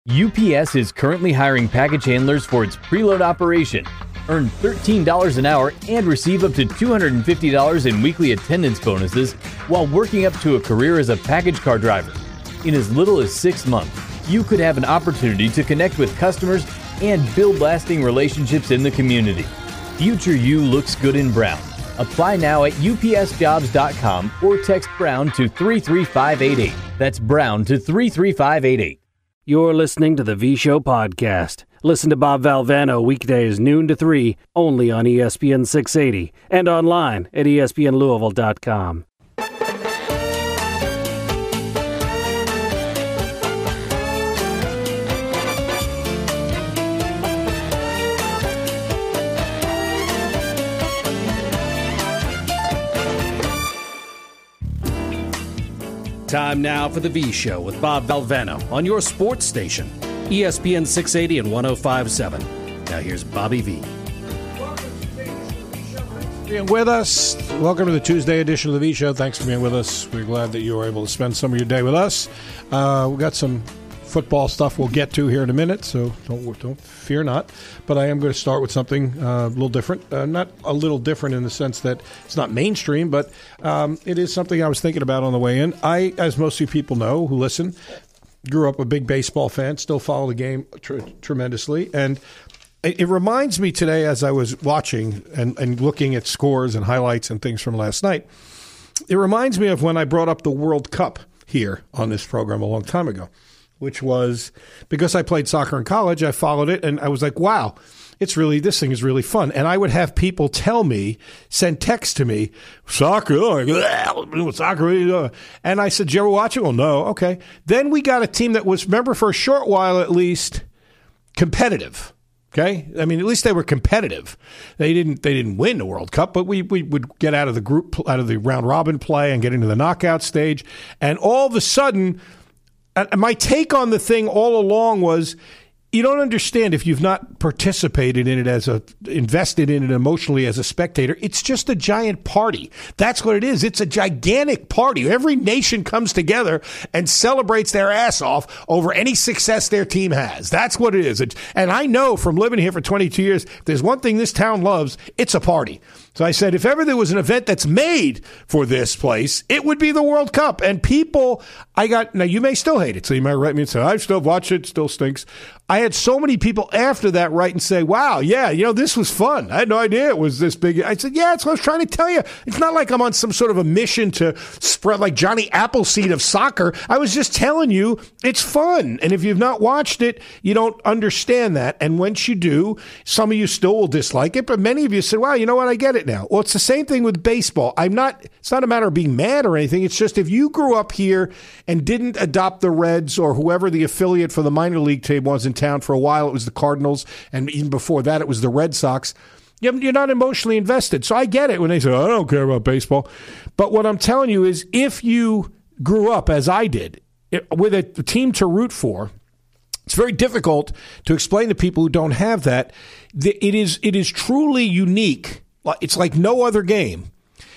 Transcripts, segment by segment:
UPS is currently hiring package handlers for its preload operation. Earn $13 an hour and receive up to $250 in weekly attendance bonuses while working up to a career as a package car driver. In as little as 6 months, you could have an opportunity to connect with customers and build lasting relationships in the community. Future you looks good in brown. Apply now at upsjobs.com or text Brown to 33588. That's Brown to 33588. You're listening to the V-Show podcast. Listen to Bob Valvano weekdays noon to 3, only on ESPN 680 and online at espnlouisville.com. Time now for the V-Show with Bob Valvano on your sports station, ESPN 680 and 105.7. Now here's Bobby V. Being with us. Welcome to the Tuesday edition of the V-Show. Thanks for being with us. We're glad that you were able to spend some of your day with us. We've got some football stuff we'll get to here in a minute, so don't fear not. But I am going to start with something a little different. Not a little different in the sense that it's not mainstream, but it is something I was thinking about on the way in. I, as most of you people know who listen, grew up a big baseball fan, still follow the game tremendously. And it reminds me today as I was watching and looking at scores and highlights and things from last night, it reminds me of when I brought up the World Cup here on this program a long time ago, which was because I played soccer in college, I followed it, and I was like, wow, this thing is really fun. And I would have people tell me, send text to me, soccer, and I said, did you ever watch it? Well, no, okay. Then we got a team that was, remember, for a short while at least, competitive. Okay, I mean, at least they were competitive. They didn't win the World Cup, but we would get out of the round robin play and get into the knockout stage. And all of a sudden, my take on the thing all along was, you don't understand if you've not participated in it invested in it emotionally as a spectator. It's just a giant party. That's what it is. It's a gigantic party. Every nation comes together and celebrates their ass off over any success their team has. That's what it is. And I know from living here for 22 years, if there's one thing this town loves, it's a party. So I said, if ever there was an event that's made for this place, it would be the World Cup. And people, now you may still hate it, so you might write me and say, I've still watched it, still stinks. I had so many people after that write and say, wow, yeah, this was fun. I had no idea it was this big. I said, yeah, that's what I was trying to tell you. It's not like I'm on some sort of a mission to spread like Johnny Appleseed of soccer. I was just telling you it's fun. And if you've not watched it, you don't understand that. And once you do, some of you still will dislike it, but many of you said, wow, you know what, I get it now. Well, it's the same thing with baseball. It's not a matter of being mad or anything. It's just if you grew up here and didn't adopt the Reds or whoever the affiliate for the minor league team was in town, for a while it was the Cardinals, and even before that it was the Red Sox, you're not emotionally invested. So I get it when they say, I don't care about baseball. But what I'm telling you is if you grew up, as I did, with a team to root for, it's very difficult to explain to people who don't have that. It is truly unique. It's like no other game,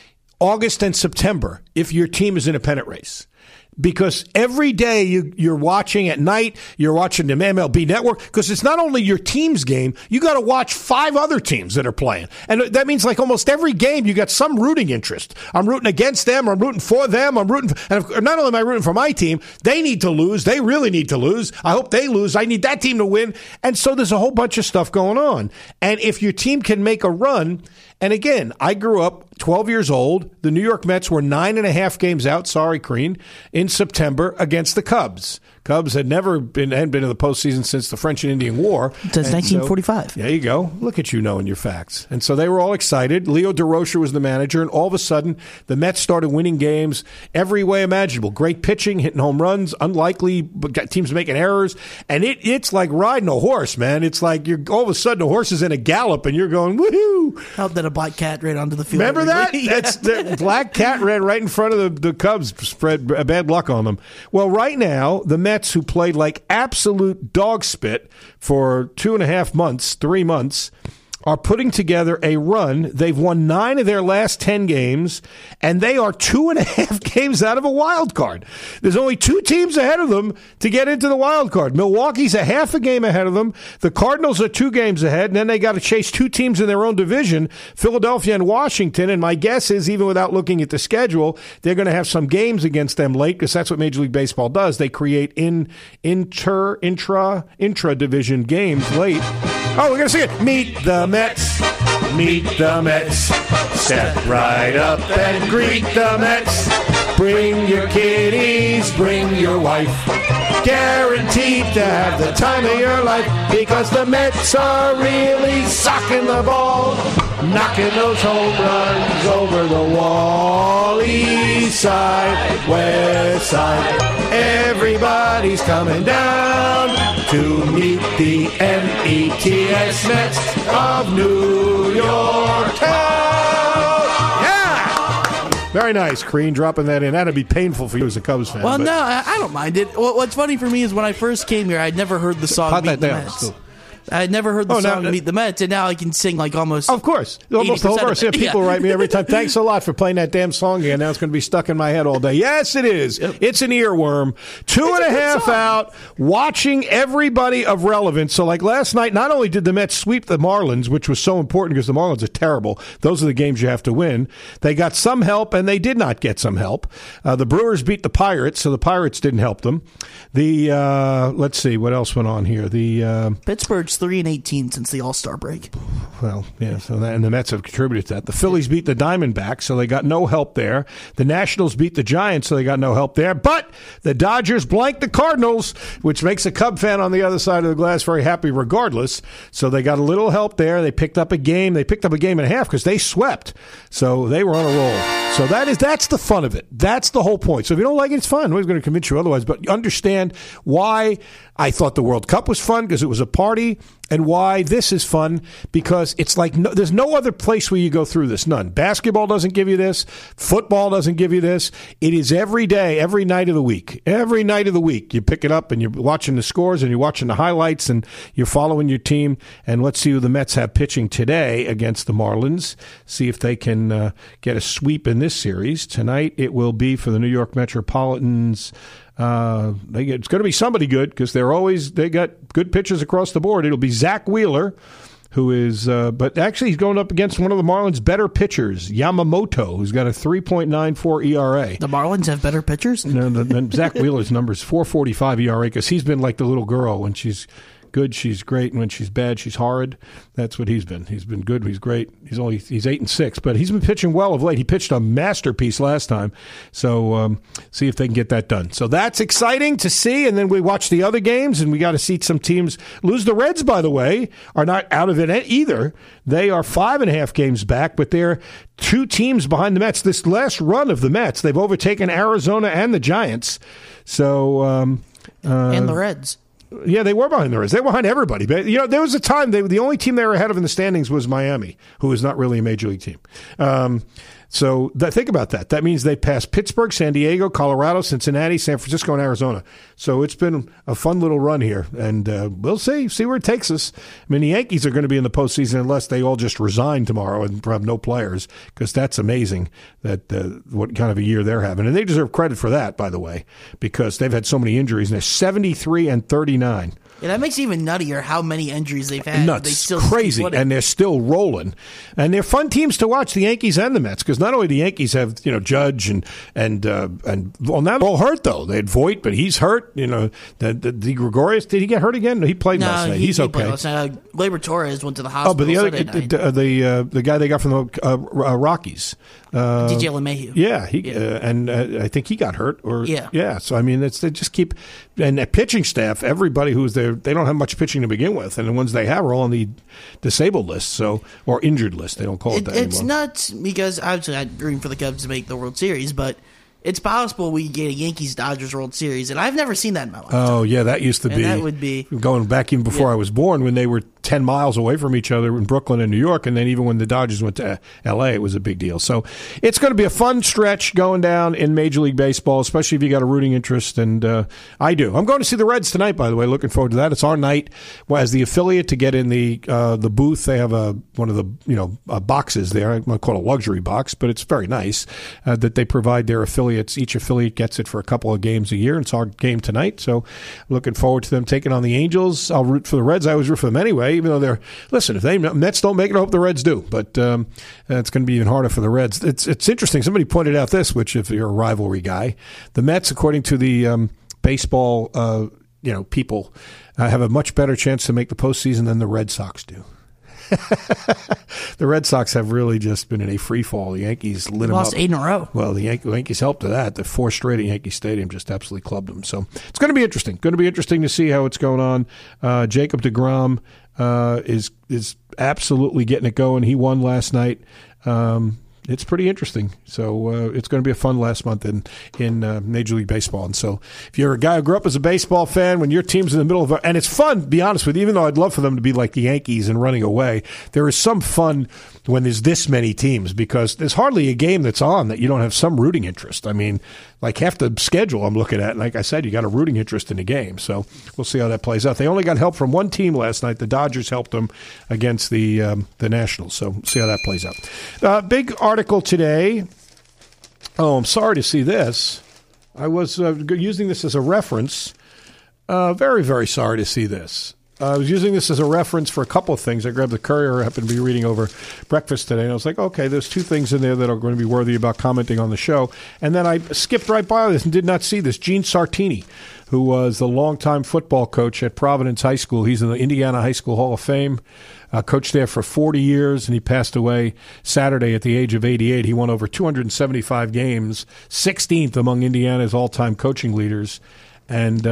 August and September, if your team is in a pennant race. Because every day you're watching at night, you're watching the MLB Network, because it's not only your team's game, you got to watch 5 other teams that are playing. And that means like almost every game you got some rooting interest. I'm rooting against them, I'm rooting for them, and not only am I rooting for my team, they need to lose, they really need to lose. I hope they lose, I need that team to win. And so there's a whole bunch of stuff going on. And if your team can make a run, and again, I grew up 12 years old. The New York Mets were 9.5 games out, sorry, Crean, in September against the Cubs. Cubs hadn't been in the postseason since the French and Indian War. Since 1945. There you go. Look at you knowing your facts. And so they were all excited. Leo DeRocher was the manager, and all of a sudden, the Mets started winning games every way imaginable. Great pitching, hitting home runs, unlikely, but got teams making errors. And it's like riding a horse, man. It's like all of a sudden the horse is in a gallop, and you're going, woohoo! How that a black cat ran onto the field. Remember that? That's the black cat ran right in front of the Cubs, spread bad luck on them. Well, right now, the Mets, who played like absolute dog spit for 2.5 months, 3 months, are putting together a run. They've won 9 of their last 10 games, and they are 2.5 games out of a wild card. There's only 2 teams ahead of them to get into the wild card. Milwaukee's a half a game ahead of them. The Cardinals are 2 games ahead, and then they got to chase 2 teams in their own division, Philadelphia and Washington. And my guess is, even without looking at the schedule, they're going to have some games against them late, because that's what Major League Baseball does. They create intra-division games late. Oh, we're going to sing it. Meet the Mets. Meet the Mets. Step right up and greet the Mets. Bring your kiddies, bring your wife. Guaranteed to have the time of your life, because the Mets are really socking the ball, knocking those home runs over the wall. East side, west side, everybody's coming down to meet the METS Mets of New York Town. Yeah! Very nice, Crean, dropping that in. That'd be painful for you as a Cubs fan. Well, no, I don't mind it. What's funny for me is when I first came here, I'd never heard the song Meet the Mets. I had never heard the song Meet the Mets, and now I can sing like almost. Of course. Almost the whole verse. Yeah, people write me every time. Thanks a lot for playing that damn song again. Now it's going to be stuck in my head all day. Yes, it is. Yep. It's an earworm. 2.5 out, watching everybody of relevance. So, like last night, not only did the Mets sweep the Marlins, which was so important because the Marlins are terrible. Those are the games you have to win. They got some help, and they did not get some help. The Brewers beat the Pirates, so the Pirates didn't help them. Let's see, what else went on here? Pittsburgh's 3-18 since the All-Star break. Well, yeah, and the Mets have contributed to that. The Phillies beat the Diamondbacks, so they got no help there. The Nationals beat the Giants, so they got no help there. But the Dodgers blanked the Cardinals, which makes a Cub fan on the other side of the glass very happy regardless. So they got a little help there. They picked up a game. They picked up a game and a half because they swept. So they were on a roll. So that's the fun of it. That's the whole point. So if you don't like it, it's fun. Nobody's going to convince you otherwise. But understand why I thought the World Cup was fun, because it was a party, and why this is fun, because it's like there's no other place where you go through this. None. Basketball doesn't give you this. Football doesn't give you this. It is every day, every night of the week. Every night of the week. You pick it up and you're watching the scores and you're watching the highlights and you're following your team. And let's see who the Mets have pitching today against the Marlins. See if they can get a sweep in this series. Tonight it will be for the New York Metropolitans. It's going to be somebody good, because they got good pitchers across the board. It'll be Zach Wheeler, who is, but actually he's going up against one of the Marlins' better pitchers, Yamamoto, who's got a 3.94 ERA. The Marlins have better pitchers? No, Zach Wheeler's number is 4.45 ERA, because he's been like the little girl. When she's good, she's great, and when she's bad, she's horrid. That's what he's been. He's been good. He's great. He's 8-6, but he's been pitching well of late. He pitched a masterpiece last time, so see if they can get that done. So that's exciting to see. And then we watch the other games, and we got to see some teams lose. The Reds, by the way, are not out of it either. They are 5.5 games back, but they're 2 teams behind the Mets. This last run of the Mets, they've overtaken Arizona and the Giants. So and the Reds. Yeah, they were behind the Reds. They were behind everybody. But, there was a time the only team they were ahead of in the standings was Miami, who is not really a major league team. So think about that. That means they passed Pittsburgh, San Diego, Colorado, Cincinnati, San Francisco, and Arizona. So it's been a fun little run here, and we'll see where it takes us. I mean, the Yankees are going to be in the postseason unless they all just resign tomorrow and have no players, because that's amazing that what kind of a year they're having. And they deserve credit for that, by the way, because they've had so many injuries, and they're 73-39. Yeah, that makes it even nuttier how many injuries they've had. Nuts. They still crazy, and they're still rolling. And they're fun teams to watch, the Yankees and the Mets, because not only the Yankees have, Judge and well, now they're all hurt, though. They had Voit, but he's hurt. The Gregorius, did he get hurt again? No, he played last night. He's okay. Last night. Gleyber Torres went to the hospital. Oh, but the guy they got from the Rockies. DJ LeMahieu. Yeah, and I think he got hurt. Yeah. So I mean, they just keep, and the pitching staff, everybody who's there, they don't have much pitching to begin with, and the ones they have are all on the disabled list, or injured list. They don't call it that anymore. It's nuts, because obviously I'm rooting for the Cubs to make the World Series, but it's possible we get a Yankees-Dodgers World Series, and I've never seen that in my life. Oh, yeah, that used to be. That would be. Going back even before I was born, when they were 10 miles away from each other in Brooklyn and New York. And then even when the Dodgers went to L.A., it was a big deal. So it's going to be a fun stretch going down in Major League Baseball, especially if you got a rooting interest. And I do. I'm going to see the Reds tonight, by the way. Looking forward to that. It's our night as the affiliate to get in the booth. They have one of the boxes there. I'm going to call it a luxury box, but it's very nice that they provide their affiliates. Each affiliate gets it for a couple of games a year. And it's our game tonight. So looking forward to them taking on the Angels. I'll root for the Reds. I always root for them anyway, even though listen, if Mets don't make it, I hope the Reds do. But it's going to be even harder for the Reds. It's interesting. Somebody pointed out this, which if you're a rivalry guy, the Mets, according to the baseball people, have a much better chance to make the postseason than the Red Sox do. The Red Sox have really just been in a free fall. The Yankees lit them up. Lost 8 in a row. Well, the Yankees helped to that. The 4 straight at Yankee Stadium just absolutely clubbed them. So it's going to be interesting. Going to be interesting to see how it's going on. Jacob deGrom is absolutely getting it going. He won last night. It's pretty interesting. So it's going to be a fun last month in Major League Baseball. And so if you're a guy who grew up as a baseball fan, when your team's in the middle of and it's fun, to be honest with you, even though I'd love for them to be like the Yankees and running away, there is some fun when there's this many teams because there's hardly a game that's on that you don't have some rooting interest. I mean, like half the schedule I'm looking at, like I said, you got a rooting interest in the game. So we'll see how that plays out. They only got help from one team last night. The Dodgers helped them against the Nationals. So we'll see how that plays out. Big article today. Oh, I'm sorry to see this. I was using this as a reference. Very, very sorry to see this. I was using this as a reference for a couple of things. I grabbed the Courier. I happened to be reading over breakfast today, and I was like, okay, there's 2 things in there that are going to be worthy about commenting on the show. And then I skipped right by this and did not see this. Gene Sartini, who was the longtime football coach at Providence High School. He's in the Indiana High School Hall of Fame. Coached there for 40 years, and he passed away Saturday at the age of 88. He won over 275 games, 16th among Indiana's all-time coaching leaders. And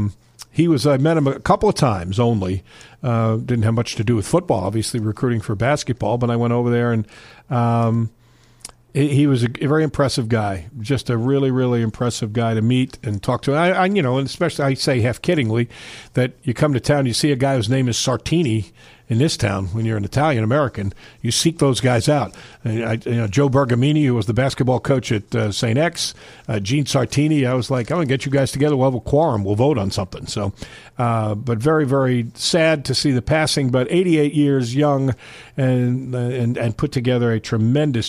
I met him a couple of times only. Didn't have much to do with football, obviously recruiting for basketball, but I went over there and he was a very impressive guy, just a really, really impressive guy to meet and talk to. And especially I say half kiddingly that you come to town, you see a guy whose name is Sartini in this town. When you're an Italian American, you seek those guys out. Joe Bergamini, who was the basketball coach at St. X, Gene Sartini. I was like, I'm going to get you guys together. We'll have a quorum. We'll vote on something. So, but very, very sad to see the passing. But 88 years young, and put together a tremendous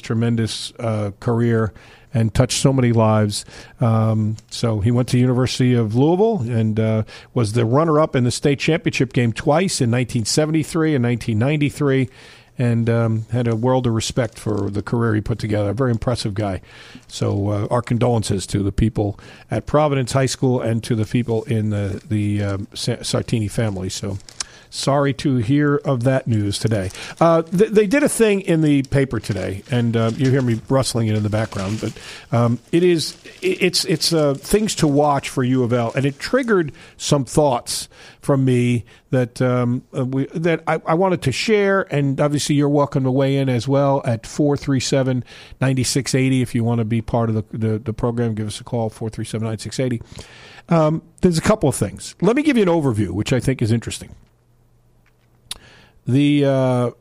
career and touched so many lives. So he went to University of Louisville and was the runner-up in the state championship game twice in 1973 and 1993, and had a world of respect for the career he put together. A very impressive guy. So our condolences to the people at Providence High School and to the people in the Sartini family. So sorry to hear of that news today. They did a thing in the paper today, and you hear me rustling it in the background, but it's things to watch for U of L, and it triggered some thoughts from me that I wanted to share, and obviously you're welcome to weigh in as well at 437-9680. If you want to be part of the program, give us a call, 437-9680. There's a couple of things. Let me give you an overview, which I think is interesting. Is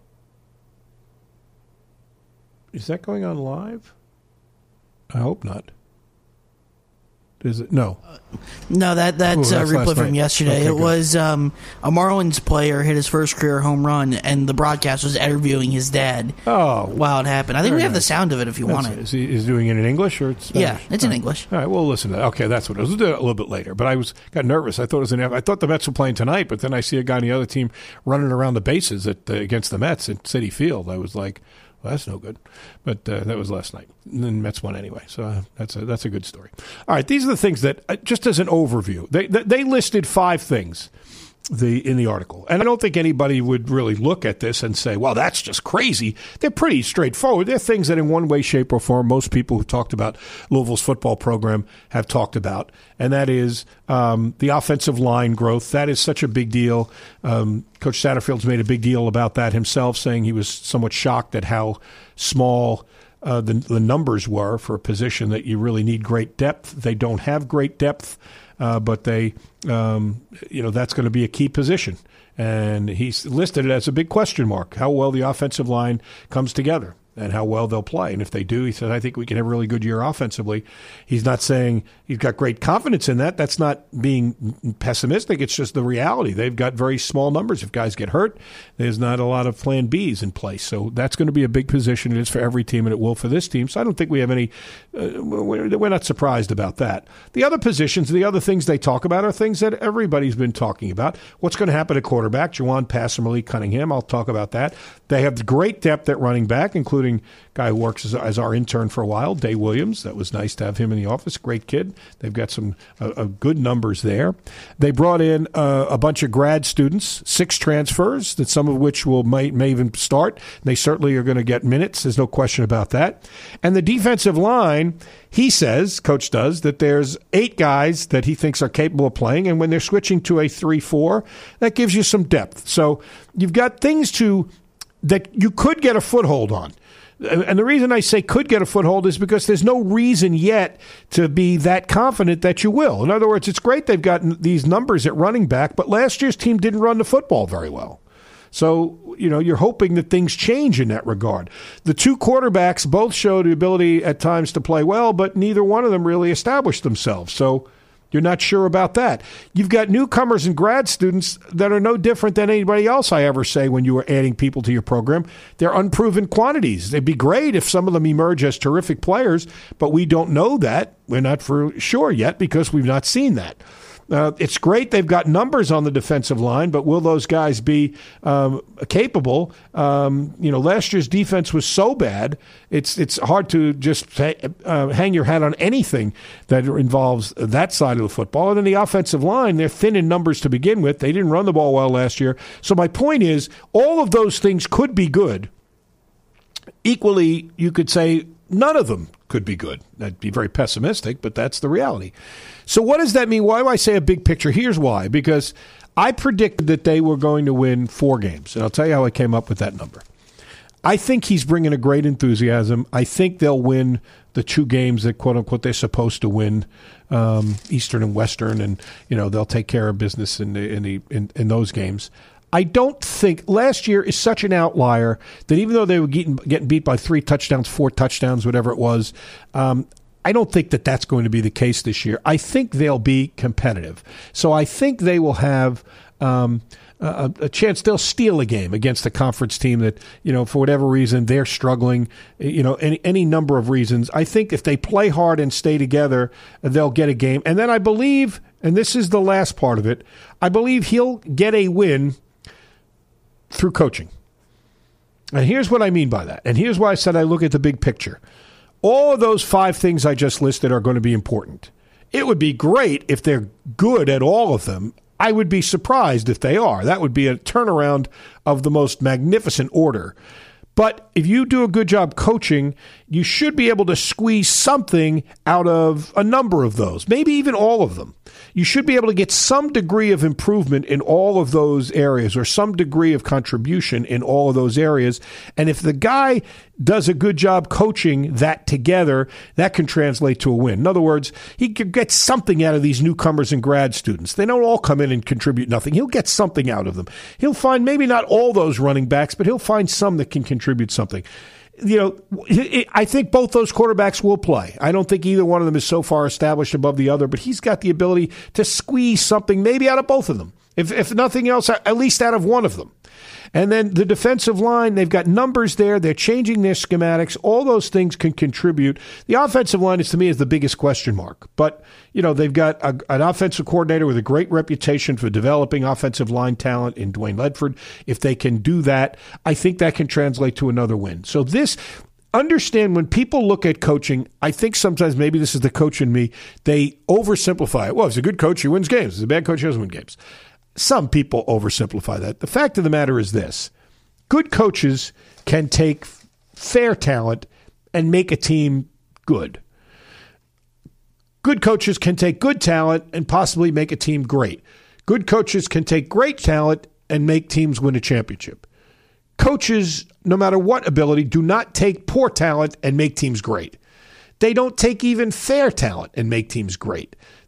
that going on live? I hope not. Is it? No. No, that's a replay from yesterday. Okay, it was a Marlins player hit his first career home run, and the broadcast was interviewing his dad. Oh, while it happened. I think we have the sound of it if you want it. Is he doing it in English or Spanish? Yeah, it's in English. All right, we'll listen to that. Okay, that's what it was. We'll do it a little bit later. But I got nervous. I thought I thought the Mets were playing tonight, but then I see a guy on the other team running around the bases against the Mets at Citi Field. I was like, well, that's no good. But that was last night. And then Mets won anyway. So that's a good story. All right, these are the things that, just as an overview, they listed 5 things in the article. And I don't think anybody would really look at this and say, well, that's just crazy. They're pretty straightforward. They're things that in one way, shape, or form, most people who talked about Louisville's football program have talked about. And that is the offensive line growth. That is such a big deal. Coach Satterfield's made a big deal about that himself, saying he was somewhat shocked at how small the numbers were for a position that you really need great depth. They don't have great depth. but they, that's going to be a key position. And he's listed it as a big question mark, how well the offensive line comes together and how well they'll play. And if they do, he says, I think we can have a really good year offensively. He's not saying he's got great confidence in that. That's not being pessimistic. It's just the reality. They've got very small numbers. If guys get hurt, there's not a lot of plan Bs in place. So that's going to be a big position. It is for every team, and it will for this team. So I don't think we have any we're not surprised about that. The other positions, the other things they talk about are things that everybody's been talking about. What's going to happen at quarterback? Juwan Passer, Malik Cunningham. I'll talk about that. They have great depth at running back, including a guy who works as our intern for a while, Day Williams. That was nice to have him in the office. Great kid. They've got some good numbers there. They brought in a bunch of grad students, 6 transfers, that some of which may even start. They certainly are going to get minutes. There's no question about that. And the defensive line, he says, Coach does, that there's 8 guys that he thinks are capable of playing, and when they're switching to a 3-4, that gives you some depth. So you've got things that you could get a foothold on. And the reason I say could get a foothold is because there's no reason yet to be that confident that you will. In other words, it's great they've gotten these numbers at running back, but last year's team didn't run the football very well. So, you're hoping that things change in that regard. The 2 quarterbacks both showed the ability at times to play well, but neither one of them really established themselves. So you're not sure about that. You've got newcomers and grad students that are no different than anybody else I ever say when you are adding people to your program. They're unproven quantities. It'd be great if some of them emerge as terrific players, but we don't know that. We're not for sure yet because we've not seen that. It's great they've got numbers on the defensive line, but will those guys be capable? Last year's defense was so bad, it's hard to just hang your hat on anything that involves that side of the football. And then the offensive line, they're thin in numbers to begin with. They didn't run the ball well last year. So my point is, all of those things could be good. Equally, you could say none of them could be good. That'd be very pessimistic, but that's the reality. So what does that mean? Why do I say a big picture? Here's why. Because I predicted that they were going to win 4 games, and I'll tell you how I came up with that number. I think he's bringing a great enthusiasm. I think they'll win the 2 games that, quote unquote, they're supposed to win, Eastern and Western, and they'll take care of business in those games. I don't think last year is such an outlier that even though they were getting beat by 3 touchdowns, 4 touchdowns, whatever it was, I don't think that that's going to be the case this year. I think they'll be competitive. So I think they will have a chance. They'll steal a game against a conference team that, for whatever reason, they're struggling, any number of reasons. I think if they play hard and stay together, they'll get a game. And then I believe, and this is the last part of it, I believe he'll get a win through coaching. And here's what I mean by that. And here's why I said I look at the big picture. All of those 5 things I just listed are going to be important. It would be great if they're good at all of them. I would be surprised if they are. That would be a turnaround of the most magnificent order. But if you do a good job coaching, you should be able to squeeze something out of a number of those, maybe even all of them. You should be able to get some degree of improvement in all of those areas or some degree of contribution in all of those areas. And if the guy does a good job coaching that together, that can translate to a win. In other words, he could get something out of these newcomers and grad students. They don't all come in and contribute nothing. He'll get something out of them. He'll find maybe not all those running backs, but he'll find some that can contribute something. I think both those quarterbacks will play. I don't think either one of them is so far established above the other, but he's got the ability to squeeze something maybe out of both of them. If nothing else, at least out of one of them. And then the defensive line, they've got numbers there. They're changing their schematics. All those things can contribute. The offensive line, to me, is the biggest question mark. But, they've got an offensive coordinator with a great reputation for developing offensive line talent in Dwayne Ledford. If they can do that, I think that can translate to another win. So understand when people look at coaching, I think sometimes maybe this is the coach in me, they oversimplify it. Well, if he's a good coach, he wins games. If he's a bad coach, he doesn't win games. Some people oversimplify that. The fact of the matter is this. Good coaches can take fair talent and make a team good. Good coaches can take good talent and possibly make a team great. Good coaches can take great talent and make teams win a championship. Coaches, no matter what ability, do not take poor talent and make teams great. They don't take even fair talent and make teams great.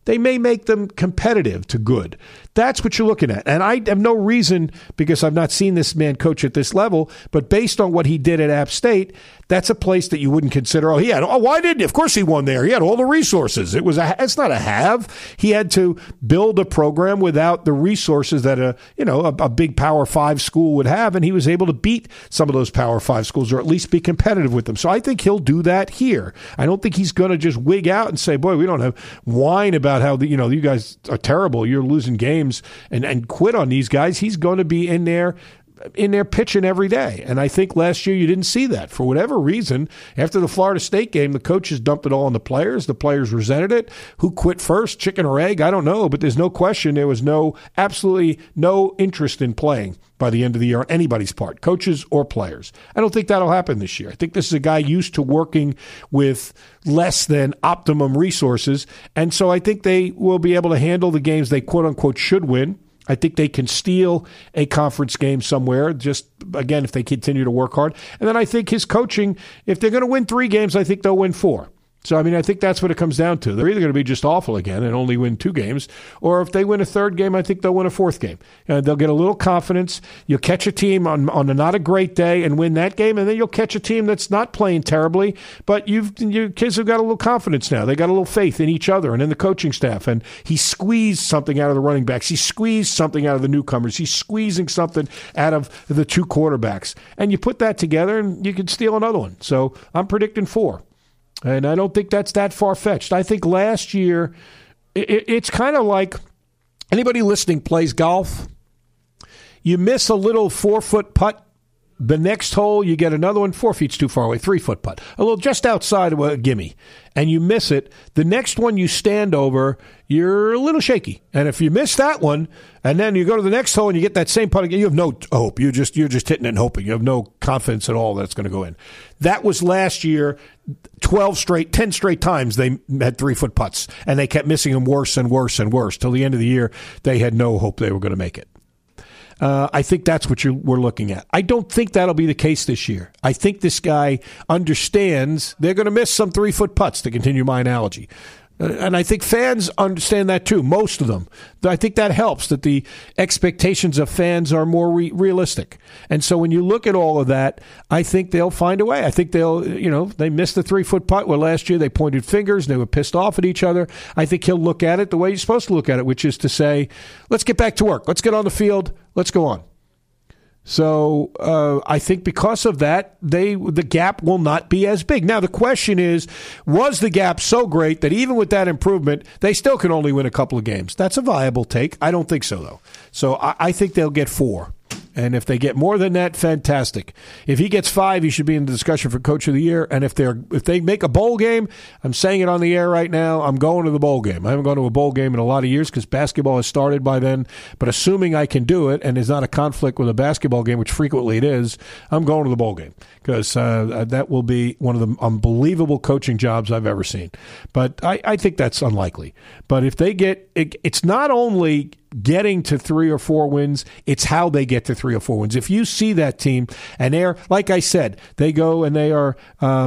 they may make them competitive to good. That's what you're looking at. And I have no reason, because I've not seen this man coach at this level, but based on what he did at App State, that's a place that you wouldn't consider, why didn't he? Of course he won there. He had all the resources. It's not a have. He had to build a program without the resources that a big Power 5 school would have, and he was able to beat some of those Power 5 schools, or at least be competitive with them. So I think he'll do that here. I don't think he's going to just wig out and say, boy, we don't have whine about how you guys are terrible, you're losing games, and quit on these guys. He's going to be in there pitching every day. And I think last year you didn't see that. For whatever reason, after the Florida State game, the coaches dumped it all on the players. The players resented it. Who quit first, chicken or egg? I don't know, but there's no question there was absolutely no interest in playing by the end of the year on anybody's part, coaches or players. I don't think that'll happen this year. I think this is a guy used to working with less than optimum resources, and so I think they will be able to handle the games they quote-unquote should win. I think they can steal a conference game somewhere, just, again, if they continue to work hard. And then I think his coaching, if they're going to win 3 games, I think they'll win 4. So, I think that's what it comes down to. They're either going to be just awful again and only win 2 games, or if they win a 3rd game, I think they'll win a 4th game. They'll get a little confidence. You'll catch a team on a not a great day and win that game, and then you'll catch a team that's not playing terribly, but your kids have got a little confidence now. They got a little faith in each other and in the coaching staff, and he squeezed something out of the running backs. He squeezed something out of the newcomers. He's squeezing something out of the 2 quarterbacks. And you put that together, and you can steal another one. So I'm predicting 4. And I don't think that's that far-fetched. I think last year, it's kind of like anybody listening plays golf. You miss a little 4-foot putt. The next hole, you get another one, 4 feet's too far away, 3-foot putt. A little just outside of a gimme. And you miss it. The next one you stand over, you're a little shaky. And if you miss that one, and then you go to the next hole and you get that same putt again, you have no hope. You're just hitting it and hoping. You have no confidence at all that it's going to go in. That was last year. 10 straight times they had 3-foot putts, and they kept missing them worse and worse and worse. Till the end of the year, they had no hope they were going to make it. I think that's what we're looking at. I don't think that'll be the case this year. I think this guy understands they're going to miss some 3-foot putts, to continue my analogy. And I think fans understand that too, most of them. I think that helps, that the expectations of fans are more realistic. And so when you look at all of that, I think they'll find a way. I think they missed the 3-foot putt where last year they pointed fingers and they were pissed off at each other. I think he'll look at it the way you're supposed to look at it, which is to say, let's get back to work. Let's get on the field. Let's go on. So I think because of that, the gap will not be as big. Now, the question is, was the gap so great that even with that improvement, they still can only win a couple of games? That's a viable take. I don't think so, though. So I think they'll get 4. And if they get more than that, fantastic. If he gets 5, he should be in the discussion for Coach of the Year. And if they make a bowl game, I'm saying it on the air right now, I'm going to the bowl game. I haven't gone to a bowl game in a lot of years because basketball has started by then. But assuming I can do it and there's not a conflict with a basketball game, which frequently it is, I'm going to the bowl game because that will be one of the unbelievable coaching jobs I've ever seen. But I think that's unlikely. But if they get it, it's not only getting to 3 or 4 wins, it's how they get to 3 or 4 wins. If you see that team, and they're, like I said, they go and they are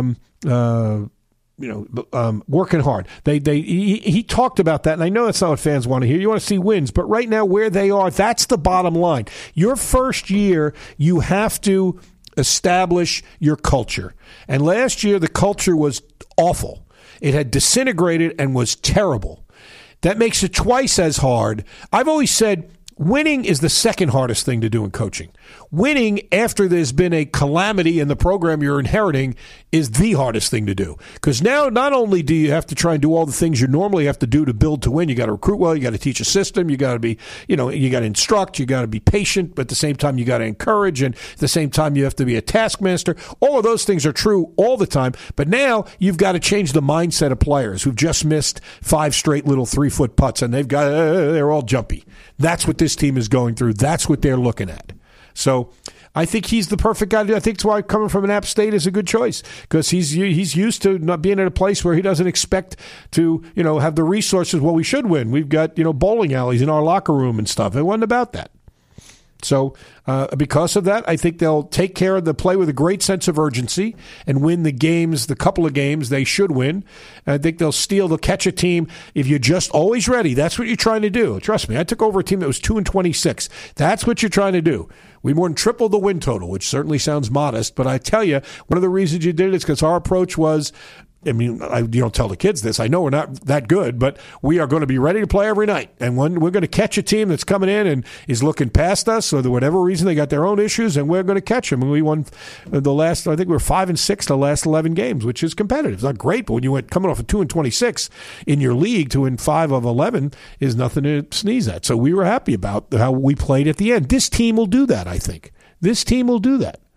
working hard. He talked about that, and I know that's not what fans want to hear. You want to see wins, but right now where they are, that's the bottom line. Your first year, you have to establish your culture. And last year, the culture was awful. It had disintegrated and was terrible. That makes it twice as hard. I've always said winning is the second hardest thing to do in coaching. Winning after there's been a calamity in the program you're inheriting is the hardest thing to do. Because now not only do you have to try and do all the things you normally have to do to build to win, you got to recruit well, you got to teach a system, you got to be, you got to instruct, you got to be patient, but at the same time you got to encourage, and at the same time you have to be a taskmaster. All of those things are true all the time, but now you've got to change the mindset of players who've just missed 5 straight little 3-foot putts, and they're all jumpy. That's what this team is going through. That's what they're looking at. So I think he's the perfect guy to do. I think that's why coming from an App State is a good choice, because he's used to not being in a place where he doesn't expect to, have the resources. Well, we should win. We've got, bowling alleys in our locker room and stuff. It wasn't about that. So because of that, I think they'll take care of the play with a great sense of urgency and win the games, the couple of games they should win. I think they'll catch a team if you're just always ready. That's what you're trying to do. Trust me, I took over a team that was 2-26. That's what you're trying to do. We more than tripled the win total, which certainly sounds modest, but I tell you, one of the reasons you did it is because our approach was, I mean, you don't tell the kids this. I know we're not that good, but we are going to be ready to play every night. And when we're going to catch a team that's coming in and is looking past us, or for whatever reason they got their own issues, and we're going to catch them. And we won the last, I think we were 5-6 the last 11 games, which is competitive. It's not great, but when you went coming off of 2-26 in your league to win 5 of 11 is nothing to sneeze at. So we were happy about how we played at the end. This team will do that, I think. This team will do that.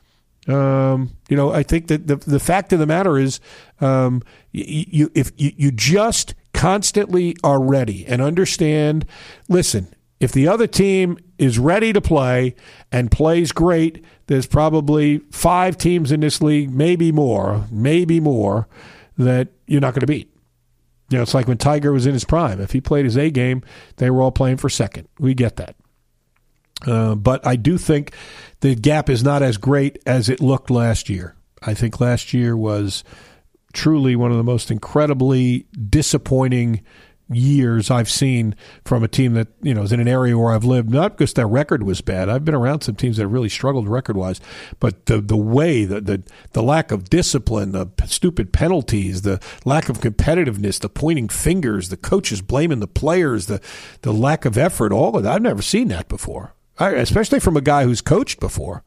I think that the fact of the matter is, if you just constantly are ready and understand, listen, if the other team is ready to play and plays great, there's probably 5 teams in this league, maybe more, that you're not going to beat. It's like when Tiger was in his prime. If he played his A game, they were all playing for second. We get that. But I do think the gap is not as great as it looked last year. I think last year was truly one of the most incredibly disappointing years I've seen from a team that, is in an area where I've lived, not because their record was bad. I've been around some teams that have really struggled record-wise, but the way, the lack of discipline, the stupid penalties, the lack of competitiveness, the pointing fingers, the coaches blaming the players, the lack of effort, all of that. I've never seen that before. Especially from a guy who's coached before,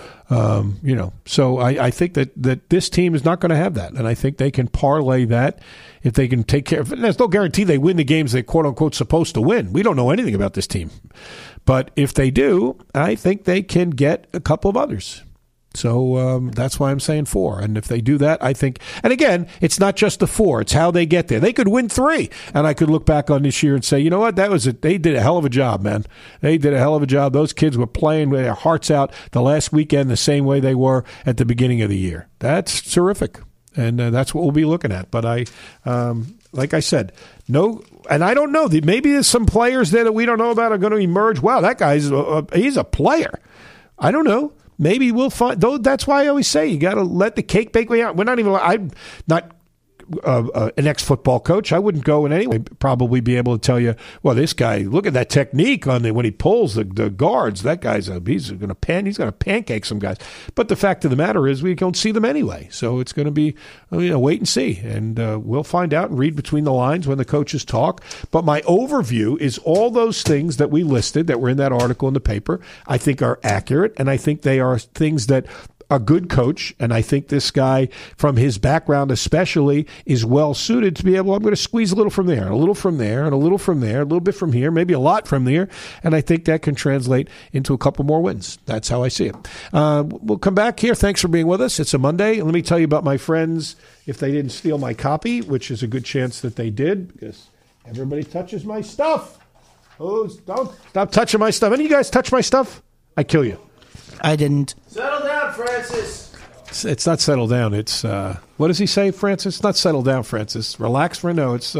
So I think that this team is not going to have that, and I think they can parlay that if they can take care of it. There's no guarantee they win the games they're quote-unquote supposed to win. We don't know anything about this team. But if they do, I think they can get a couple of others. So that's why I'm saying 4. And if they do that, I think, and again, it's not just the 4, it's how they get there. They could win 3, and I could look back on this year and say, you know what, they did a hell of a job, man. They did a hell of a job. Those kids were playing with their hearts out the last weekend the same way they were at the beginning of the year. That's terrific, and that's what we'll be looking at. But like I said, no, and I don't know. Maybe there's some players there that we don't know about are going to emerge. Wow, that guy's he's a player. I don't know. Maybe we'll find, though. That's why I always say you got to let the cake bake way out. I'm not an ex-football coach. I wouldn't go in any way probably be able to tell you, well, this guy, look at that technique when he pulls the guards. That guy's he's going to pancake some guys. But the fact of the matter is we don't see them anyway. So it's going to be wait and see, and we'll find out and read between the lines when the coaches talk. But my overview is all those things that we listed that were in that article in the paper. I think are accurate, and I think they are things that a good coach, and I think this guy, from his background especially, is well suited to be able, I'm going to squeeze a little from there, and a little from there, and a little from there, a little bit from here, maybe a lot from there, and I think that can translate into a couple more wins. That's how I see it. We'll come back here. Thanks for being with us. It's a Monday. Let me tell you about my friends, if they didn't steal my copy, which is a good chance that they did, because everybody touches my stuff. Oh, don't stop touching my stuff. Any of you guys touch my stuff? I kill you. I didn't. Settle down, Francis. It's not settle down. It's what does he say, Francis? It's not settle down, Francis. Relax, no. It's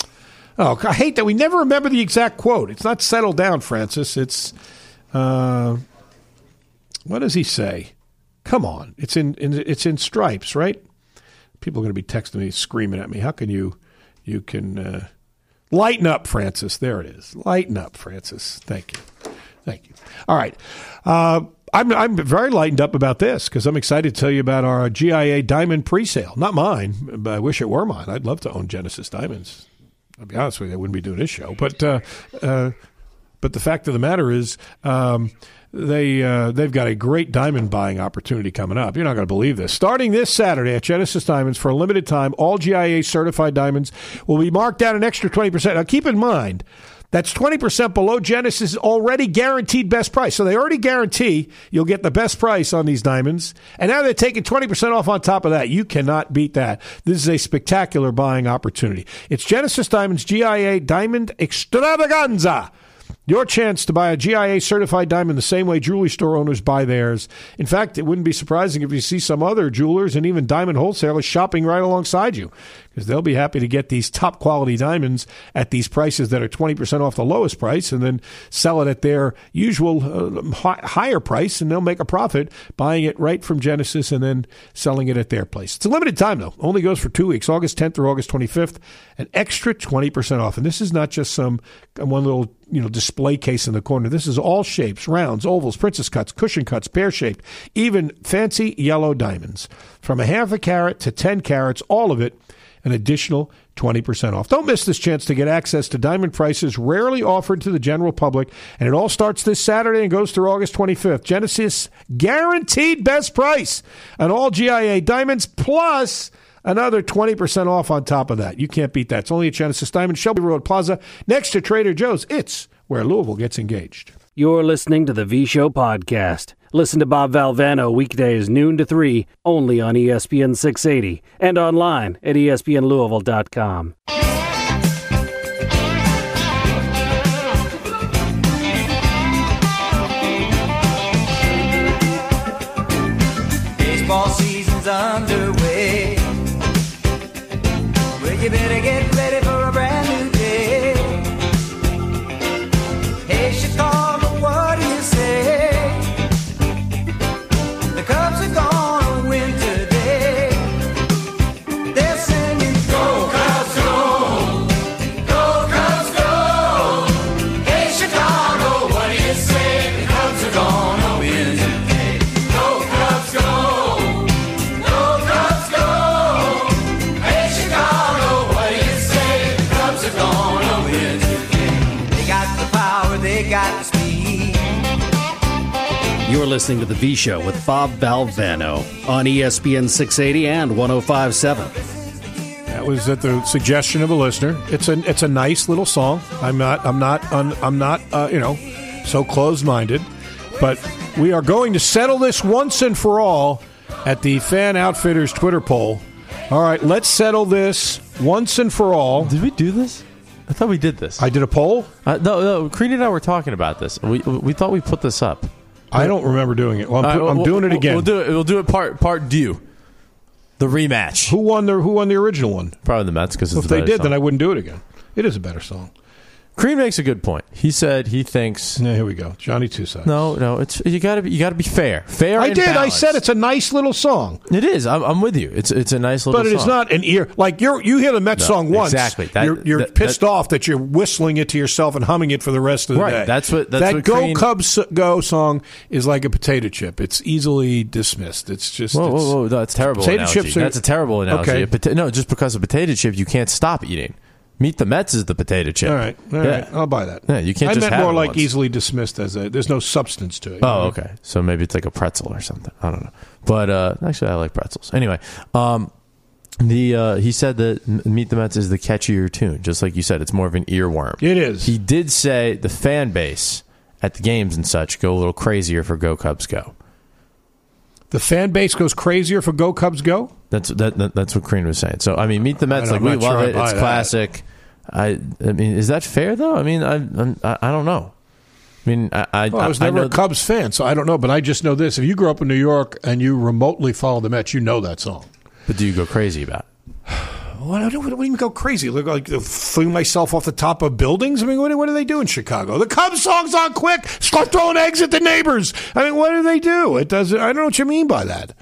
I hate that we never remember the exact quote. It's not settle down, Francis. It's what does he say? Come on, it's in stripes, right? People are going to be texting me, screaming at me. How can you can lighten up, Francis? There it is. Lighten up, Francis. Thank you. All right. I'm very lightened up about this because I'm excited to tell you about our GIA Diamond presale. Not mine, but I wish it were mine. I'd love to own Genesis Diamonds. I'll be honest with you, I wouldn't be doing this show. But the fact of the matter is they've got a great diamond buying opportunity coming up. You're not going to believe this. Starting this Saturday at Genesis Diamonds for a limited time, all GIA certified diamonds will be marked down an extra 20%. Now keep in mind, that's 20% below Genesis' already guaranteed best price. So they already guarantee you'll get the best price on these diamonds. And now they're taking 20% off on top of that. You cannot beat that. This is a spectacular buying opportunity. It's Genesis Diamonds GIA Diamond Extravaganza. Your chance to buy a GIA certified diamond the same way jewelry store owners buy theirs. In fact, it wouldn't be surprising if you see some other jewelers and even diamond wholesalers shopping right alongside you. because they'll be happy to get these top quality diamonds at these prices that are 20% off the lowest price and then sell it at their usual higher price, and they'll make a profit buying it right from Genesis and then selling it at their place. It's a limited time, though. Only goes for 2 weeks, August 10th through August 25th, an extra 20% off. And this is not just some one little display case in the corner. This is all shapes, rounds, ovals, princess cuts, cushion cuts, pear-shaped, even fancy yellow diamonds. From a half a carat to 10 carats, all of it, an additional 20% off. Don't miss this chance to get access to diamond prices rarely offered to the general public, and it all starts this Saturday and goes through August 25th. Genesis guaranteed best price on all GIA diamonds, plus another 20% off on top of that. You can't beat that. It's only at Genesis Diamond, Shelby Road Plaza, next to Trader Joe's. It's where Louisville gets engaged. You're listening to the V Show podcast. Listen to Bob Valvano weekdays noon to 3, only on ESPN 680 and online at ESPNLouisville.com. Baseball season's underway. Well, you better get ready for a brand new day. Hey, Chicago, what do you say? The Cubs are gonna win today. They're singing, go Cubs, go! Go Cubs, go! Hey, Chicago, what do you say? The Cubs are gonna win today. Go Cubs, go! Go Cubs, go! Hey, Chicago, what do you say? The Cubs are gonna win today. They got the power, they got the speed. You're listening to The V Show with Bob Valvano on ESPN 680 and 105.7. That was at the suggestion of a listener. It's a nice little song. I'm not so closed-minded, but we are going to settle this once and for all at the Fan Outfitters Twitter poll. All right, let's settle this once and for all. Did we do this? I thought we did this. I did a poll? No, Creed and I were talking about this. We thought we put this up. I don't remember doing it. Well, I'm doing it again. We'll do it part due. The rematch. Who won the original one? Probably the Mets, because if they did, then I wouldn't do it again. It is a better song. Creed makes a good point. He said he thinks. Yeah, here we go. Johnny Two Sides. No, it's you got to be fair. Fair. I and did. balanced. I said it's a nice little song. It is. I'm with you. It's a nice little. But song. it is not an ear like you hear the Mets song once. Exactly. You're pissed off that you're whistling it to yourself and humming it for the rest of the day. That's what Go Creed... Cubs Go song is like a potato chip. It's easily dismissed. It's just whoa. That's terrible. Potato analogy. chips. That's a terrible analogy. Okay. No, just because of potato chip, you can't stop eating. Meet the Mets is the potato chip. All right. I'll buy that. Yeah, you can't. I just meant have more it like once. easily dismissed as there's no substance to it. Oh, okay. So maybe it's like a pretzel or something. I don't know. But actually, I like pretzels. Anyway, he said that Meet the Mets is the catchier tune. Just like you said, it's more of an earworm. It is. He did say the fan base at the games and such go a little crazier for Go Cubs Go. The fan base goes crazier for Go Cubs Go? That's what Crean was saying. So, I mean, Meet the Mets, like, we love it. It's classic. I mean, is that fair, though? I mean, I don't know. I mean, I was never a Cubs fan, so I don't know. But I just know this. If you grew up in New York and you remotely follow the Mets, you know that song. But do you go crazy about it? What do you mean go crazy? Like fling myself off the top of buildings? I mean, what do they do in Chicago? The Cubs song's on quick. Start throwing eggs at the neighbors. I mean, what do they do? It doesn't. I don't know what you mean by that.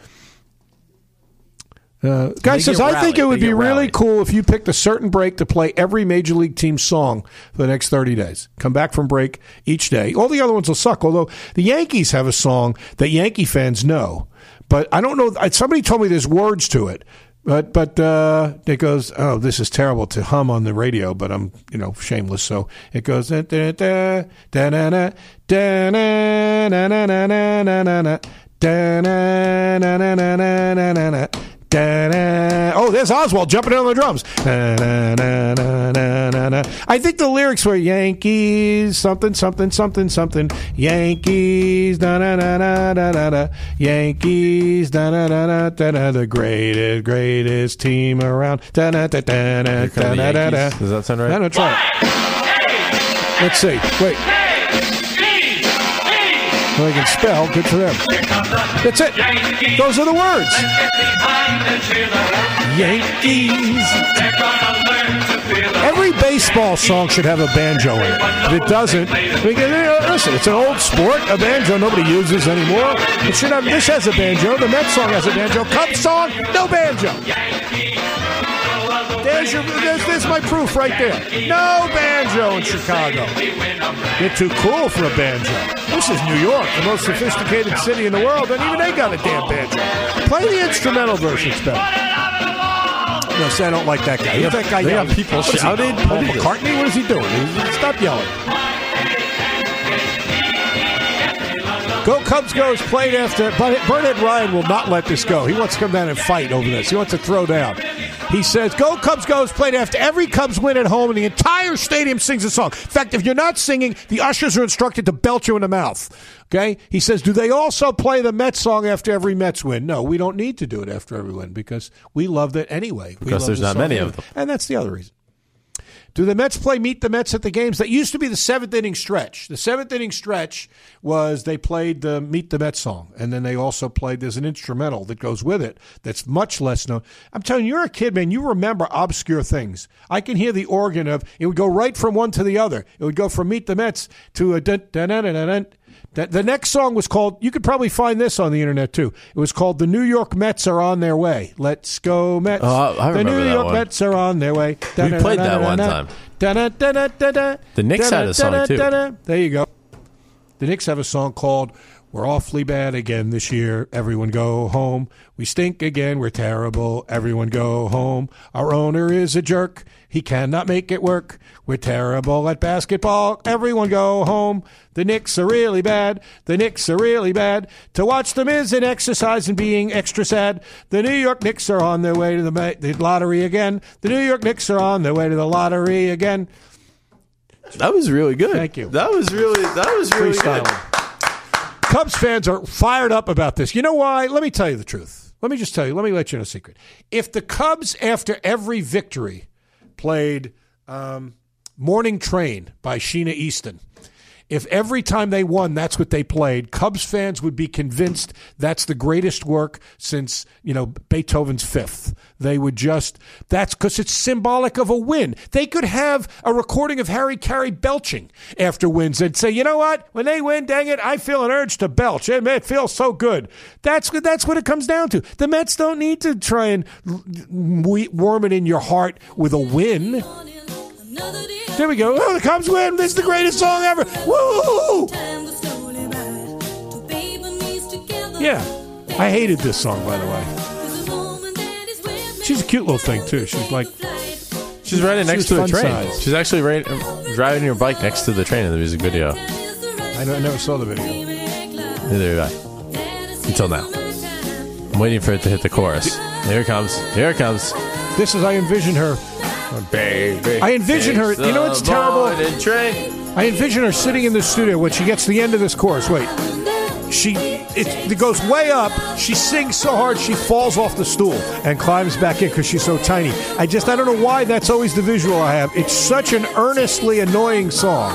Guy says, I think it would be really cool if you picked a certain break to play every Major League team song for the next 30 days. Come back from break each day. All the other ones will suck, although the Yankees have a song that Yankee fans know. But I don't know. Somebody told me there's words to it. But it goes, oh, this is terrible to hum on the radio, but I'm, shameless. So it goes, da da da da da da da da da da da da da da. Oh, there's Oswald jumping in on the drums. I think the lyrics were Yankees, something, something, something, something. Yankees, da-da-da-da-da-da. Yankees, da-da-da-da-da-da. The greatest team around. Da-da-da-da-da-da-da. Does that sound right? No, try it. Let's see. Wait. Well, they can spell. Good for them. That's it. Those are the words. Yankees. Every baseball song should have a banjo in it. If it doesn't, listen, it's an old sport. A banjo nobody uses anymore. It should have. This has a banjo. The Mets song has a banjo. Cubs song, no banjo. There's my proof right there. No banjo in Chicago. They're too cool for a banjo. This is New York, the most sophisticated city in the world, and even they got a damn banjo. Play the instrumental version, it's better. No, see, I don't like that guy. That guy they got people shouting. Paul McCartney, what is he doing? Stop yelling. Go Cubs Go is played after, but Bernard Ryan will not let this go. He wants to come down and fight over this. He wants to throw down. He says, Go Cubs Go is played after every Cubs win at home, and the entire stadium sings a song. In fact, if you're not singing, the ushers are instructed to belt you in the mouth. Okay? He says, do they also play the Mets song after every Mets win? No, we don't need to do it after every win because we loved it anyway. Because there's not many of them. And that's the other reason. Do the Mets play Meet the Mets at the games? That used to be the seventh inning stretch. The seventh inning stretch was they played the Meet the Mets song, and then they also played, there's an instrumental that goes with it that's much less known. I'm telling you, you're a kid, man. You remember obscure things. I can hear the organ of, it would go right from one to the other. It would go from Meet the Mets to a dun-dun-dun-dun-dun. The next song was called, you could probably find this on the internet too. It was called The New York Mets Are On Their Way. Let's go Mets. Oh, I remember the New that York one. Mets are on their way. We played that one time. The Knicks had a song too. There you go. The Knicks have a song called We're Awfully Bad Again This Year. Everyone go home. We stink again. We're terrible. Everyone go home. Our owner is a jerk. He cannot make it work. We're terrible at basketball. Everyone go home. The Knicks are really bad. The Knicks are really bad. To watch them is an exercise in being extra sad. The New York Knicks are on their way to the lottery again. The New York Knicks are on their way to the lottery again. That was really good. Thank you. That was really good. Cubs fans are fired up about this. You know why? Let me tell you the truth. Let me just tell you. Let me let you know a secret. If the Cubs, after every victory, played Morning Train by Sheena Easton, if every time they won, that's what they played, Cubs fans would be convinced that's the greatest work since, Beethoven's Fifth. They would that's because it's symbolic of a win. They could have a recording of Harry Carey belching after wins and say, you know what? When they win, dang it, I feel an urge to belch. It feels so good. That's what it comes down to. The Mets don't need to try and warm it in your heart with a win. There we go. Oh, the Cubs win. This is the greatest song ever. Woo! Yeah. I hated this song, by the way. She's a cute little thing, too. She's She's riding next to a train. Size. She's actually driving your bike next to the train in the music video. I never saw the video. Neither did I. Until now. I'm waiting for it to hit the chorus. Here it comes. Here it comes. This is, I envision her. Baby. I envision her. You know what's terrible? I envision her sitting in the studio when she gets to the end of this chorus. Wait. It goes way up. She sings so hard she falls off the stool and climbs back in because she's so tiny. I don't know why that's always the visual I have. It's such an earnestly annoying song.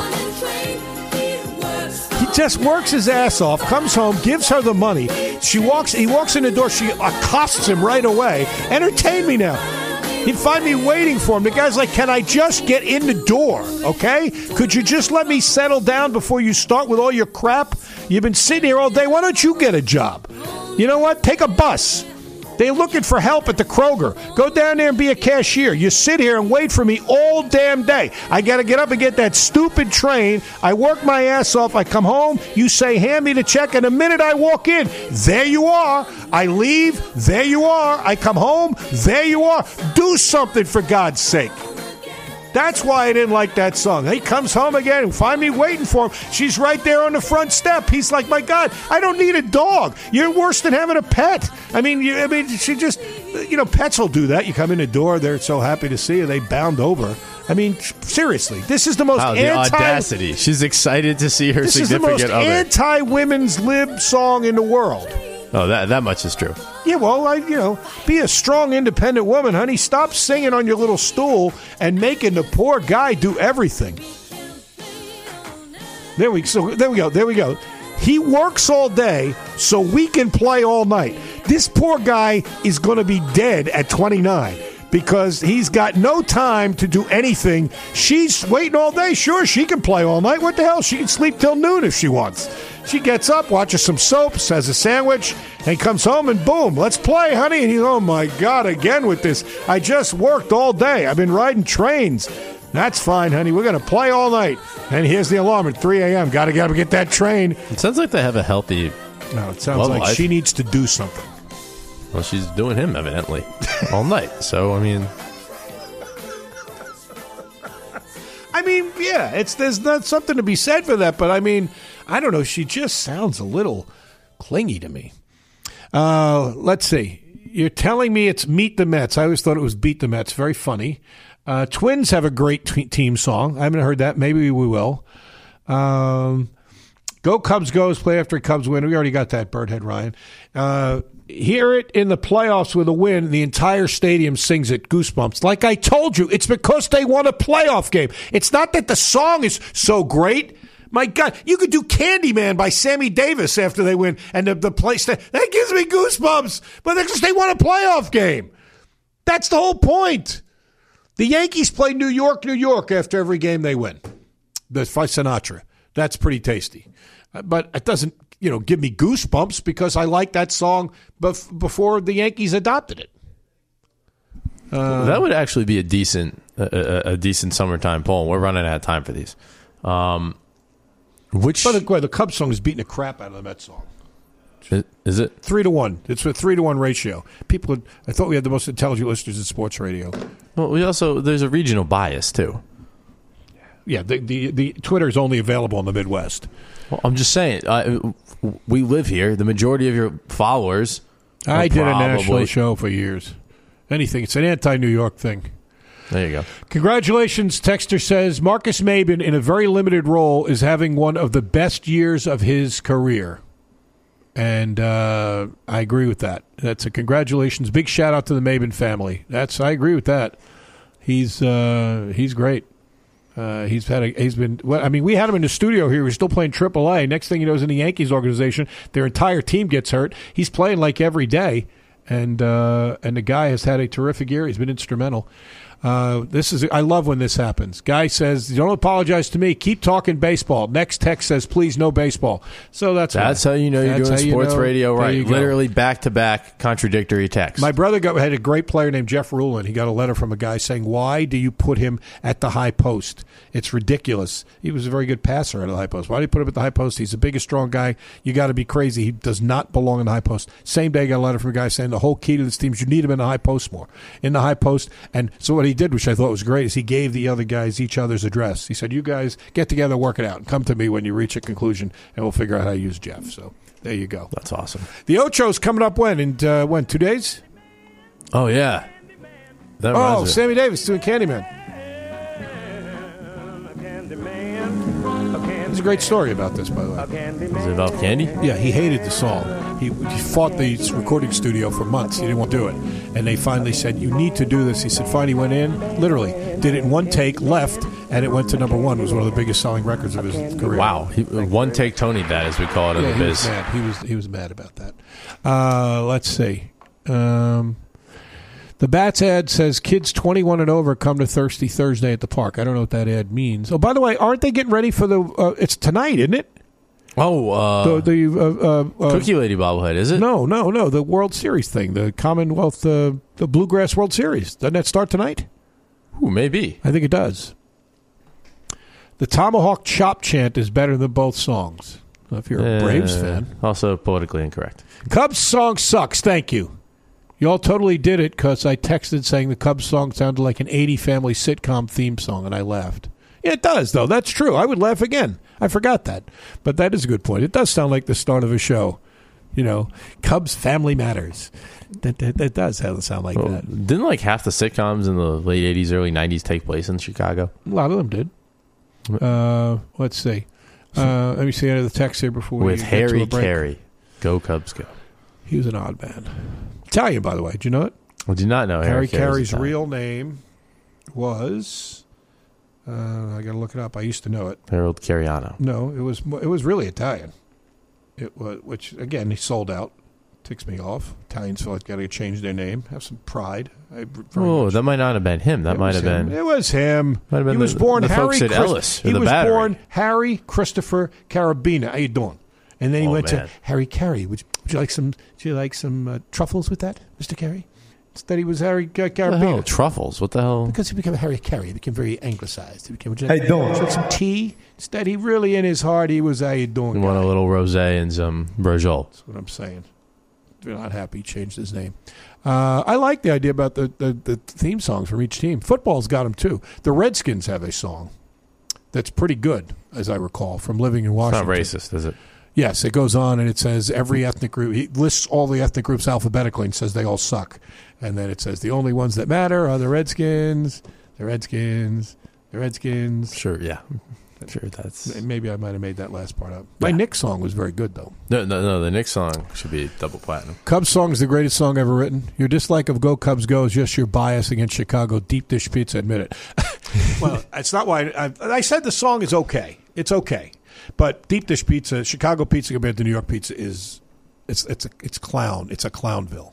He just works his ass off, comes home, gives her the money. He walks in the door. She accosts him right away. Entertain me now. He'd find me waiting for him. The guy's like, can I just get in the door, okay? Could you just let me settle down before you start with all your crap? You've been sitting here all day. Why don't you get a job? You know what? Take a bus. They're looking for help at the Kroger. Go down there and be a cashier. You sit here and wait for me all damn day. I got to get up and get that stupid train. I work my ass off. I come home. You say, hand me the check. And the minute I walk in, there you are. I leave. There you are. I come home. There you are. Do something for God's sake. That's why I didn't like that song. He comes home again and find me waiting for him. She's right there on the front step. He's like, my God, I don't need a dog. You're worse than having a pet. She just, pets will do that. You come in the door, they're so happy to see you, they bound over. Seriously, this is the most the audacity. She's excited to see her significant other. This is the most anti-women's lib song in the world. Oh, that much is true. Yeah, well, be a strong, independent woman, honey. Stop singing on your little stool and making the poor guy do everything. There we go. He works all day so we can play all night. This poor guy is going to be dead at 29 because he's got no time to do anything. She's waiting all day. Sure, she can play all night. What the hell? She can sleep till noon if she wants. She gets up, watches some soaps, has a sandwich, and comes home and boom, let's play, honey. And he's, oh my God, again with this. I just worked all day. I've been riding trains. That's fine, honey. We're going to play all night. And here's the alarm at 3 a.m. Got to get that train. It sounds like they have a healthy No, it sounds like life. She needs to do something. Well, she's doing him, evidently, all night. So, I mean, yeah, there's not something to be said for that. But, I mean, I don't know. She just sounds a little clingy to me. Let's see. You're telling me it's Meet the Mets. I always thought it was Beat the Mets. Very funny. Twins have a great team song. I haven't heard that. Maybe we will. Go Cubs Goes, play after Cubs win. We already got that, Birdhead Ryan. Hear it in the playoffs with a win. The entire stadium sings it. Goosebumps. Like I told you, it's because they won a playoff game. It's not that the song is so great. My God, you could do Candyman by Sammy Davis after they win, and the place that gives me goosebumps. But that's because they won a playoff game. That's the whole point. The Yankees play New York, New York after every game they win. The Sinatra. That's pretty tasty. But it doesn't, give me goosebumps because I like that song before the Yankees adopted it. That would actually be a decent summertime poem. We're running out of time for these. By the way, the Cubs song is beating the crap out of the Mets song. Is it 3-1? It's a 3-1 ratio. I thought we had the most intelligent listeners in sports radio. Well, there's a regional bias too. Yeah, the Twitter is only available in the Midwest. Well, I'm just saying, we live here. The majority of your followers. I did a national show for years. It's an anti-New York thing. There you go. Congratulations, Texter says. Marcus Maben, in a very limited role, is having one of the best years of his career. And I agree with that. That's a congratulations. Big shout out to the Maben family. I agree with that. He's great. We had him in the studio here. We're still playing AAA. Next thing you know, he's in the Yankees organization. Their entire team gets hurt. He's playing like every day, and the guy has had a terrific year. He's been instrumental. I love when this happens. Guy says, "Don't apologize to me. Keep talking baseball." Next text says, "Please, no baseball." So that's how you know you're doing sports radio right. Literally back-to-back contradictory texts. My brother had a great player named Jeff Rulin. He got a letter from a guy saying, "Why do you put him at the high post? It's ridiculous. He was a very good passer at the high post. Why do you put him at the high post? He's the biggest, strong guy. You got to be crazy. He does not belong in the high post." Same day, I got a letter from a guy saying the whole key to this team is you need him in the high post more. In the high post. And so what he did, which I thought was great, is he gave the other guys each other's address. He said, "You guys get together, work it out, and come to me when you reach a conclusion, and we'll figure out how to use Jeff." So there you go. That's awesome. The Ocho's coming up when? 2 days? Oh, yeah. Sammy Davis doing Candyman. There's a great story about this, by the way. Is it about candy? Yeah, he hated the song. He fought the recording studio for months. He didn't want to do it. And they finally said, "You need to do this." He said, fine. He went in, literally, did it in one take, left, and it went to number one. It was one of the biggest selling records of his career. Wow. One take Tony that, as we call it in the biz. He was mad about that. Let's see. The Bats ad says kids 21 and over come to Thirsty Thursday at the park. I don't know what that ad means. Oh, by the way, aren't they getting ready for it's tonight, isn't it? Oh, the Cookie Lady bobblehead, is it? No, the World Series thing, the Commonwealth, the Bluegrass World Series. Doesn't that start tonight? Ooh, maybe. I think it does. The Tomahawk Chop chant is better than both songs. If you're a Braves fan. Also politically incorrect. Cubs song sucks. Thank you. You all totally did it because I texted saying the Cubs song sounded like an 80 family sitcom theme song, and I laughed. Yeah, it does, though. That's true. I would laugh again. I forgot that. But that is a good point. It does sound like the start of a show. Cubs Family Matters. That does sound like that. Didn't half the sitcoms in the late 80s, early 90s take place in Chicago? A lot of them did. Let's see. Let me see the text here before we With get Harry to a break. Carey. Go Cubs, go. He was an odd man. Italian, by the way. Do you know it? I do not know. Harry Carey's real name was... I got to look it up. I used to know it. Harold Cariano. No, it was really Italian. It was, which again he sold out. Ticks me off. Italians feel like got to change their name, have some pride. That might not have been him. That might have been. It was him. Might have been he was born the Harry folks at Ellis. He the was Battery. born Harry Christopher Carabina. How you doing? And then he went man. to Harry Carey. Would you like some? Do you like some truffles with that, Mr. Carey? Instead, he was Harry Carabina. What the hell? Truffles? What the hell? Because he became Harry Carey. He became very anglicized. He became. Would you like some tea? Instead, he really, in his heart, he was how you doing. He want a little rosé and some Brajol. That's what I'm saying. If you're not happy, he changed his name. I like the idea about the theme songs from each team. Football's got them too. The Redskins have a song that's pretty good, as I recall, from living in Washington. It's not racist, is it? Yes, it goes on and it says every ethnic group. He lists all the ethnic groups alphabetically and says they all suck. And then it says the only ones that matter are the Redskins, the Redskins, the Redskins. Sure, yeah. Sure, that's... Maybe I might have made that last part up. My Knicks song was very good, though. No, the Knicks song should be double platinum. Cubs song is the greatest song ever written. Your dislike of Go Cubs Go is just your bias against Chicago Deep Dish Pizza. Admit it. Well, it's not why I said the song is okay. It's okay, but Deep Dish Pizza, Chicago pizza compared to New York pizza it's clown. It's a clownville.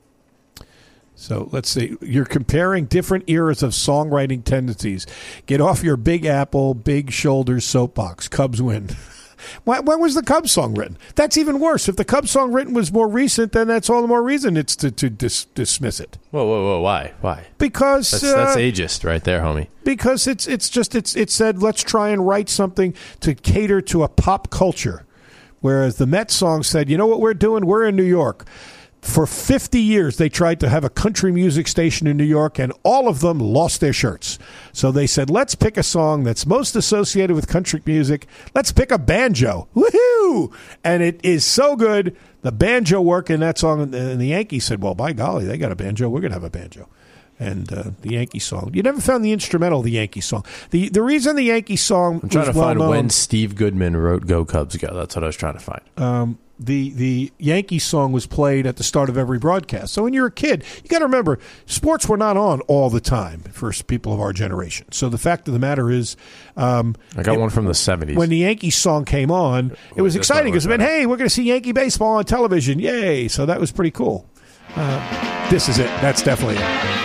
So let's see. You're comparing different eras of songwriting tendencies. Get off your Big Apple, Big Shoulders soapbox. Cubs win. When was the Cubs song written? That's even worse. If the Cubs song written was more recent, then that's all the more reason it's to dismiss it. Whoa! Why? Because that's ageist right there, homie. Because it said let's try and write something to cater to a pop culture, whereas the Mets song said, you know what we're doing? We're in New York. For 50 years, they tried to have a country music station in New York, and all of them lost their shirts. So they said, let's pick a song that's most associated with country music. Let's pick a banjo. Woohoo! And it is so good. The banjo work in that song, and the Yankees said, well, by golly, they got a banjo. We're going to have a banjo. And the Yankee song. You never found the instrumental of the Yankee song. The reason the Yankee song I'm trying was to find well-known, when Steve Goodman wrote Go Cubs Go. That's what I was trying to find. The Yankee song was played at the start of every broadcast. So when you're a kid, you got to remember, sports were not on all the time for people of our generation. So the fact of the matter is... I got one from the 70s. When the Yankee song came on, it was exciting because it meant, hey, we're going to see Yankee baseball on television. Yay! So that was pretty cool. This is it. That's definitely it.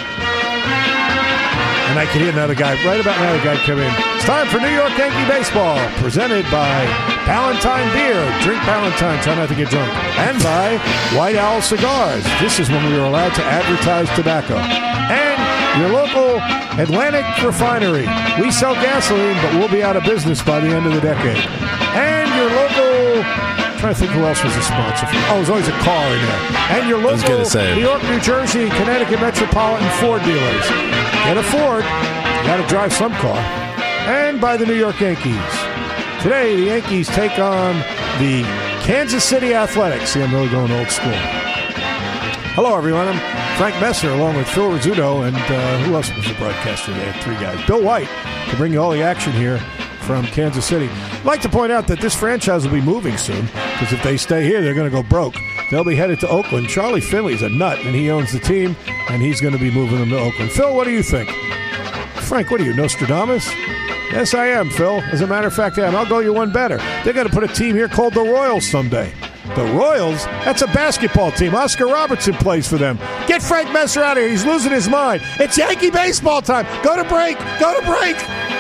And I can hear another guy come in. It's time for New York Yankee baseball, presented by Ballantine Beer. Drink Ballantine, try not to get drunk. And by White Owl Cigars. This is when we were allowed to advertise tobacco. And your local Atlantic refinery. We sell gasoline, but we'll be out of business by the end of the decade. And your local... I'm trying to think who else was a sponsor. There's always a car in there. And your local New York, New Jersey, Connecticut Metropolitan Ford dealers. Get a Ford. You got to drive some car. And by the New York Yankees. Today, the Yankees take on the Kansas City Athletics. See, I'm really going old school. Hello, everyone. I'm Frank Messer, along with Phil Rizzuto, and who else was the broadcaster? They had three guys. Bill White, to bring you all the action here from Kansas City. I'd like to point out that this franchise will be moving soon, because if they stay here, they're going to go broke. They'll be headed to Oakland. Charlie Finley's a nut, and he owns the team, and he's going to be moving them to Oakland. Phil, what do you think? Frank, what are you, Nostradamus? Yes, I am, Phil. As a matter of fact, I am. I'll go you one better. They're going to put a team here called the Royals someday. The Royals? That's a basketball team. Oscar Robertson plays for them. Get Frank Messer out of here. He's losing his mind. It's Yankee baseball time. Go to break. Go to break.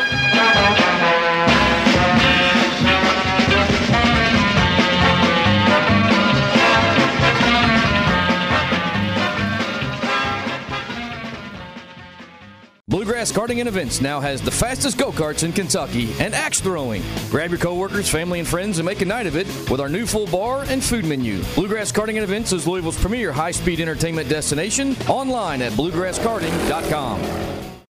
Bluegrass Karting and Events now has the fastest go-karts in Kentucky and axe throwing. Grab your coworkers, family, and friends and make a night of it with our new full bar and food menu. Bluegrass Karting and Events is Louisville's premier high-speed entertainment destination, online at bluegrasskarting.com.